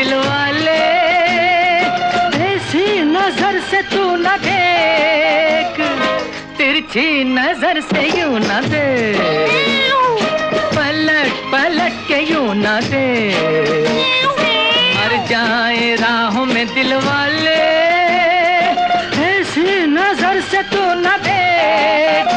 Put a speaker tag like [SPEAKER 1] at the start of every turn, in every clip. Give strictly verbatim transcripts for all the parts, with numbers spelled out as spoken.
[SPEAKER 1] दिल वाले, ऐसी नजर से तू न देख, तिरछी नजर से यूं न देख, पलट पलट के यूं न देख, मर जाए राहों में दिल वाले, ऐसी नजर से तू न देख।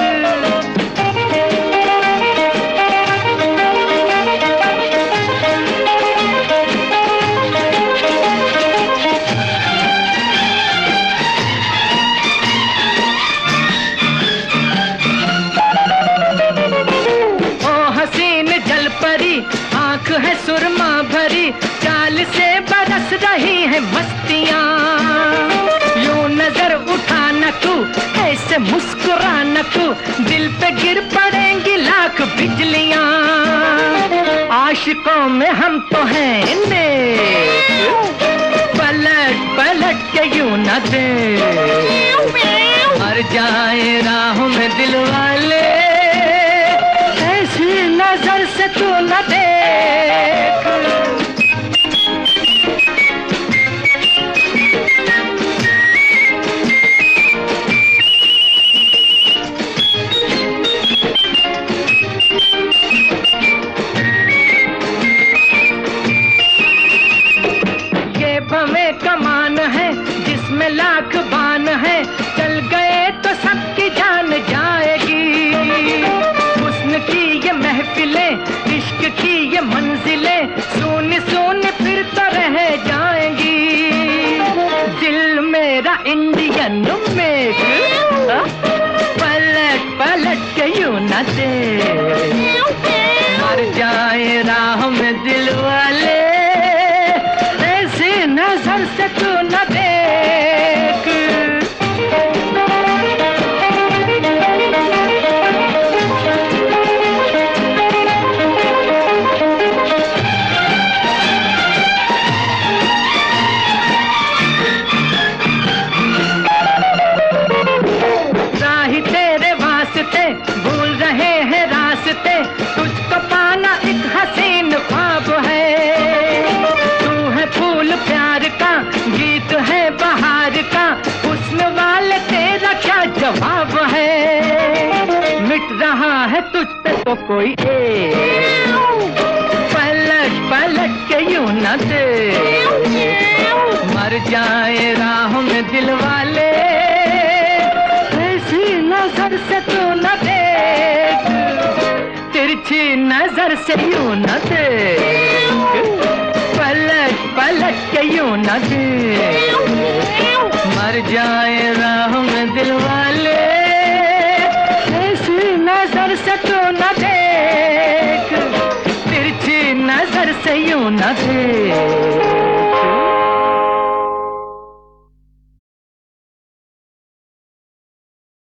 [SPEAKER 1] आँख है सुरमा भरी, चाल से बरस रही है मस्तियाँ, यूं नजर उठा न तू, ऐसे मुस्कुरा न तू, दिल पे गिर पड़ेंगी लाख बिजलियाँ, आशिकों में हम तो हैं नेक, पलट पलट के यूं न दे, मर जाए राहों में दिल वाले, ऐसी नजर से तू न देख। ये भवें कमान है जिसमें लाख बान है, चल गए तो सबकी जान जाएगी, हुस्न की ये महफिलें, इश्क की ये मंजिलें, सुन सुन फिर तो रह जाएंगी, दिल मेरा इंडियन मेक, पलट पलट के यूं न दे, मर जाए राह में दिल वाले, ऐसी नजर से तू न देख। भूल रहे हैं रास्ते, तुझको पाना एक हसीन ख्वाब है, तू है फूल प्यार का, गीत है बहार का, हुस्न वाले तेरा क्या जवाब है, मिट रहा है तुझ पे तो कोई एक, पलट पलट के यूं न दे, मर जाए राहों में दिल वाले, नजर से तू न देख, तिरछी नजर से यूं न देख, पलट पलट के यूं न देख, मर जाए राह में दिल वाले, ऐसी नजर से तू न देख, तिरछी नजर से यूं न देख।